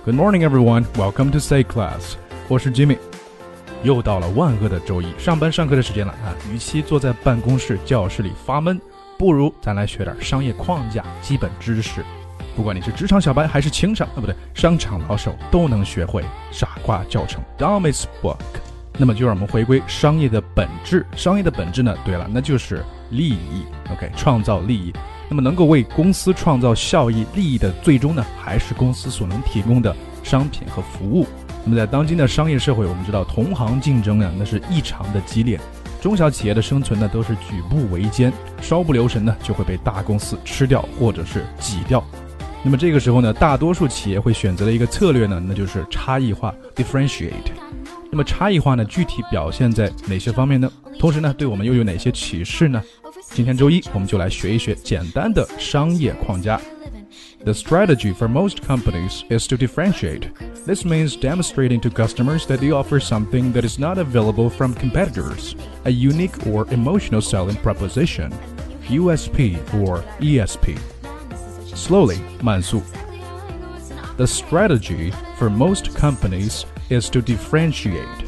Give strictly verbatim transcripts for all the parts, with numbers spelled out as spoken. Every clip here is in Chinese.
Good morning, everyone. Welcome to Say Class. 我是 Jimmy。又到了万恶的周一，上班上课的时间了啊！与其坐在办公室教室里发闷，不如咱来学点商业框架、基本知识。不管你是职场小白还是情场啊，不对，商场老手，都能学会傻瓜教程 Dumbest Book。那么就让我们回归商业的本质。商业的本质呢，对了，那就是利益。OK， 创造利益。那么能够为公司创造效益、利益的，最终呢，还是公司所能提供的商品和服务。那么在当今的商业社会，我们知道同行竞争呢，那是异常的激烈。中小企业的生存呢，都是举步维艰，稍不留神呢，就会被大公司吃掉或者是挤掉。那么这个时候呢，大多数企业会选择的一个策略呢，那就是差异化 differentiate。那么差异化呢，具体表现在哪些方面呢？同时呢，对我们又有哪些启示呢？今天周一，我们就来学一学简单的商业框架。The strategy for most companies is to differentiate. This means demonstrating to customers that they offer something that is not available from competitors, a unique or emotional selling proposition, U S P or E S P. Slowly, 慢速。The strategy for most companies is to differentiate.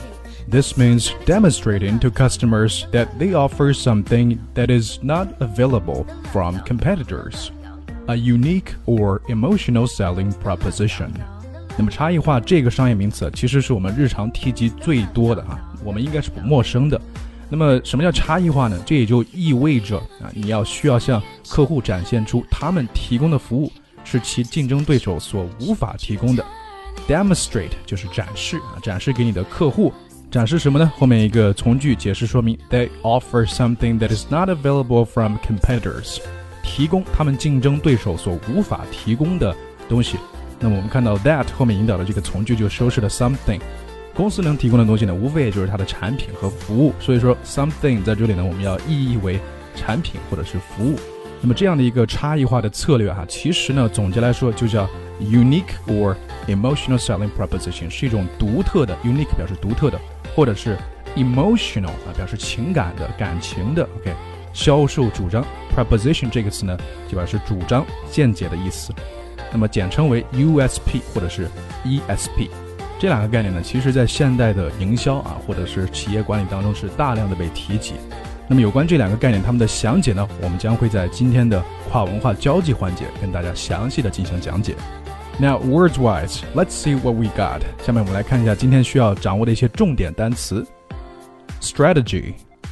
This means demonstrating to customers that they offer something that is not available from competitors, a unique or emotional selling proposition. 那么差异化这个商业名词其实是我们日常提及最多的啊，我们应该是不陌生的。那么什么叫差异化呢？这也就意味着啊，你要需要向客户展现出他们提供的服务是其竞争对手所无法提供的。Demonstrate 就是展示啊，展示给你的客户。展示什么呢？后面一个从句解释说明 They offer something that is not available from competitors. 提供他们竞争对手所无法提供的东西。那么我们看到 that 后面引导的这个从句就修饰了 something。公司能提供的东西呢，无非也就是它的产品和服务。所以说 something 在这里呢，我们要意译为产品或者是服务。那么这样的一个差异化的策略啊，其实呢，总结来说就叫 unique or emotional selling proposition， 是一种独特的 unique 表示独特的，或者是 emotional 啊，表示情感的、感情的 OK 销售主张。 proposition 这个词呢，就表示主张、见解的意思。那么简称为 U S P 或者是 E S P。这两个概念呢，其实在现代的营销啊，或者是企业管理当中是大量的被提及。那么有关这两个概念，它们的详解呢，我们将会在今天的跨文化交际环节跟大家详细的进行讲解。Now, words-wise, let's see what we got. 下面我们来看一下今天需要掌握的一些重点单词。Strategy,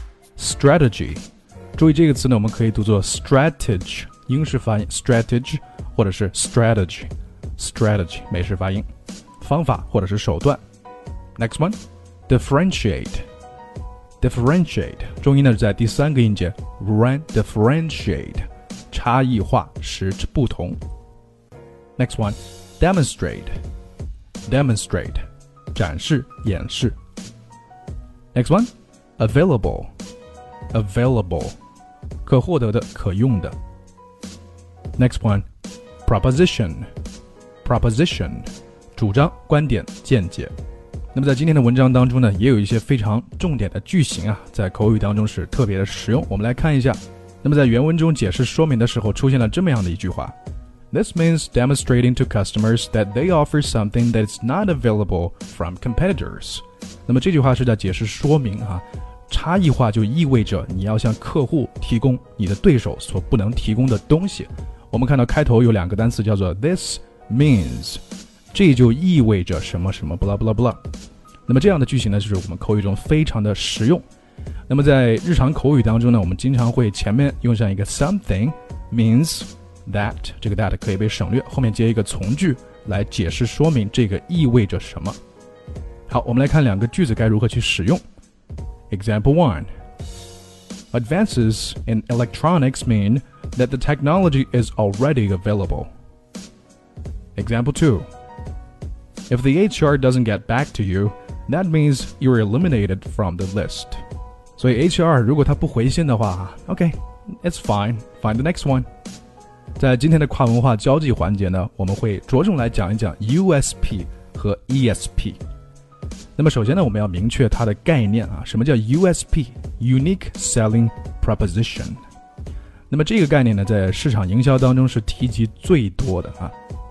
strategy. 注意这个词呢，我们可以读作 strategy， 英式发音 strategy， 或者是 strategy， strategy 美式发音。方法或者是手段。Next one, differentiate.Differentiate 重音呢是在第三个音节 run differentiate 差异化使之不同。Next one, demonstrate demonstrate 展示演示。Next one, available available 可获得的可用的。Next one, proposition proposition 主张观点见解。那么在今天的文章当中呢，也有一些非常重点的句型啊，在口语当中是特别的实用。我们来看一下。那么在原文中解释说明的时候，出现了这么样的一句话 This means demonstrating to customers that they offer something that is not available from competitors. 那么这句话是在解释说明啊，差异化就意味着你要向客户提供你的对手所不能提供的东西。我们看到开头有两个单词叫做 This means，这就意味着什么什么 blah blah blah。 那么这样的句型呢，就是我们口语中非常的实用。那么在日常口语当中呢，我们经常会前面用上一个 something means that， 这个 that 可以被省略，后面接一个从句来解释说明这个意味着什么。好，我们来看两个句子该如何去使用。 Example one, Advances in electronics mean that the technology is already available. Example two,If the H R doesn't get back to you, that means you're eliminated from the list. 所以 H R 如果他不回信的话 OK, it's fine, find the next one. 在今天的跨文化交际环节呢，我们会着重来讲一讲 U S P 和 E S P。 那么首先呢，我们要明确它的概念啊，什么叫 U S P Unique Selling Proposition。 那么这个概念呢，在市场营销当中是提及最多的啊。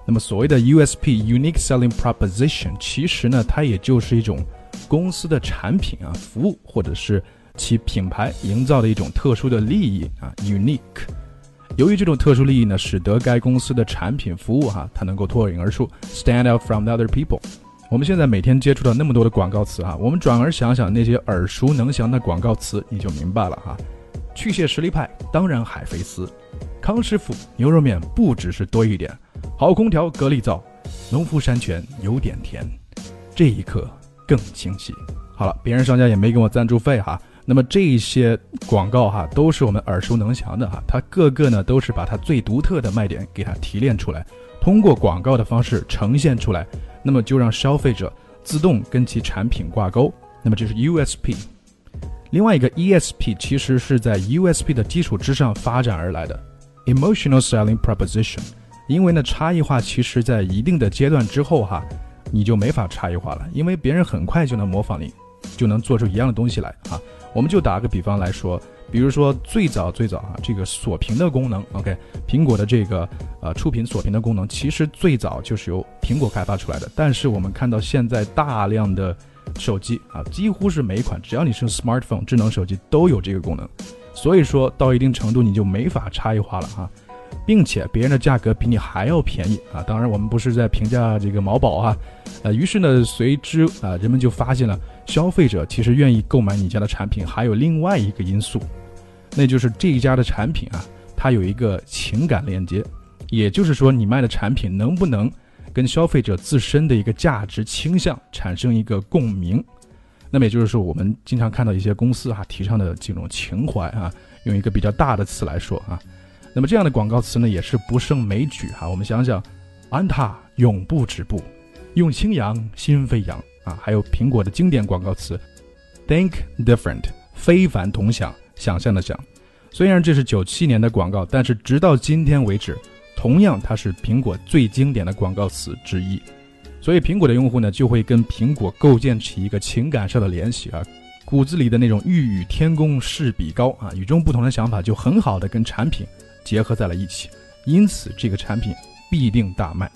那么所谓的 U S P Unique Selling Proposition 其实呢它也就是一种公司的产品啊服务或者是其品牌营造的一种特殊的利益啊 unique。 由于这种特殊利益呢使得该公司的产品服务哈、啊、它能够脱颖而出 stand out from the other people。 我们现在每天接触到那么多的广告词哈、啊，我们转而想想那些耳熟能详的广告词你就明白了哈、啊。去屑实力派当然海飞丝，康师傅牛肉面不只是多一点，好空调格力造，农夫山泉有点甜，这一刻更清晰。好了，别人商家也没给我赞助费哈，那么这些广告哈都是我们耳熟能详的哈，它各个呢都是把它最独特的卖点给它提炼出来，通过广告的方式呈现出来，那么就让消费者自动跟其产品挂钩，那么这是 U S P。 另外一个 E S P 其实是在 U S P 的基础之上发展而来的 Emotional Selling Proposition。 因为呢差异化其实在一定的阶段之后哈，你就没法差异化了，因为别人很快就能模仿你，就能做出一样的东西来啊。我们就打个比方来说，比如说最早最早啊，这个锁屏的功能 OK， 苹果的这个呃触屏锁屏的功能其实最早就是由苹果开发出来的，但是我们看到现在大量的手机啊，几乎是每一款只要你是 smartphone 智能手机都有这个功能，所以说到一定程度你就没法差异化了啊，并且别人的价格比你还要便宜啊。当然我们不是在评价这个某宝啊，呃，于是呢随之啊人们就发现了消费者其实愿意购买你家的产品还有另外一个因素，那就是这一家的产品啊它有一个情感链接，也就是说你卖的产品能不能跟消费者自身的一个价值倾向产生一个共鸣。那么也就是说我们经常看到一些公司啊提倡的这种情怀啊，用一个比较大的词来说啊，那么这样的广告词呢也是不胜枚举哈、啊。我们想想，安踏永不止步，用氢阳心飞扬啊，还有苹果的经典广告词 Think Different， 非凡同享，想象的想。虽然这是九七年的广告，但是直到今天为止，同样它是苹果最经典的广告词之一。所以苹果的用户呢就会跟苹果构建起一个情感上的联系啊，骨子里的那种欲与天公试比高啊，与众不同的想法就很好的跟产品结合在了一起，因此这个产品必定大卖。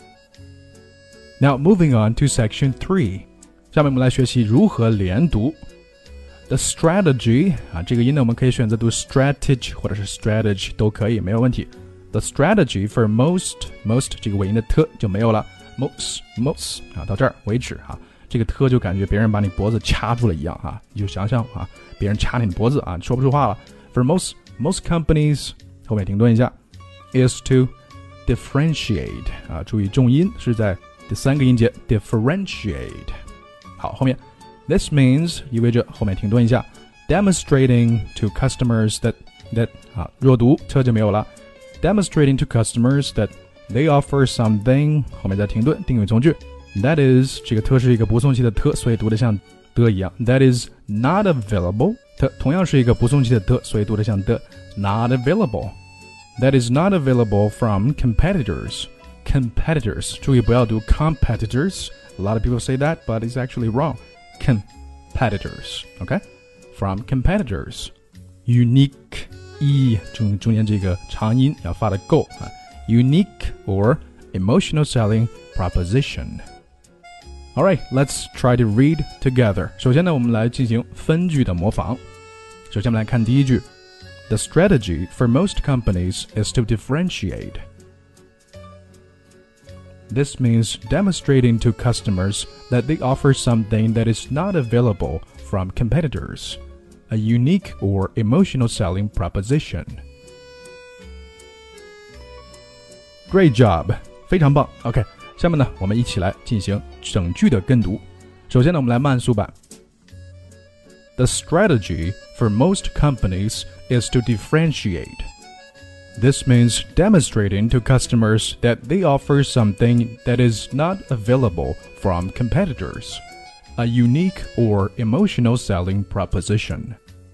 Now moving on to section three， 下面我们来学习如何连读 The strategy 啊，这个音呢我们可以选择读 strategy 或者是 strategy 都可以，没有问题。 The strategy for most most 这个尾音的 t 就没有了， most most 啊，到这儿为止啊，这个 t 就感觉别人把你脖子掐住了一样啊，你就想象啊，别人掐你的脖子啊，说不出话了。 For most most companies后面停顿一下 is to differentiate 啊，注意重音是在第三个音节 differentiate。 好，后面 this means 意味着后面停顿一下 demonstrating to customers that that 啊，弱读车就没有了 demonstrating to customers that they offer something 后面再停顿定语从句 that is 这个特是一个不送气的特，所以读得像的一样 that is not available， 特同样是一个不送气的的，所以读得像的 not available that is not available from competitors competitors 注意不要读 competitors， a lot of people say that but it's actually wrong competitors okay from competitors unique e 中中间这个长音要发得够啊 unique or emotional selling proposition。 Alright, let's try to read together。 首先呢我们来进行分句的模仿。首先我们来看第一句 The strategy for most companies is to differentiate. This means demonstrating to customers that they offer something that is not available from competitors, a unique or emotional selling proposition. Great job, 非常棒。 OK， 下面呢我们一起来进行整句的跟读。首先呢我们来慢速版。The strategy for most companies is to differentiate. This means demonstrating to customers that they offer something that is not available from competitors, a unique or emotional selling proposition.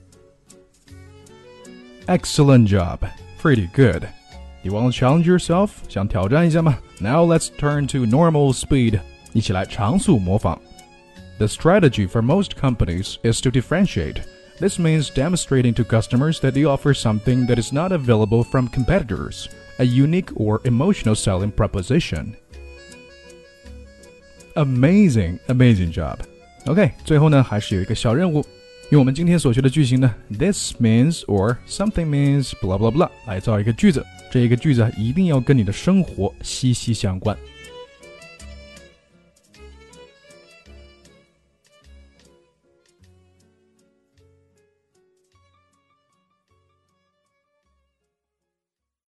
Excellent job. Pretty good. You want to challenge yourself? 想挑战一下吗？ Now let's turn to normal speed. 一起来常速模仿。The strategy for most companies is to differentiate. This means demonstrating to customers that they offer something that is not available from competitors, a unique or emotional selling proposition. amazing, amazing job. OK, 最后呢还是有一个小任务，用我们今天所学的句型呢 This means or something means blah blah blah 来造一个句子，这一个句子一定要跟你的生活息息相关。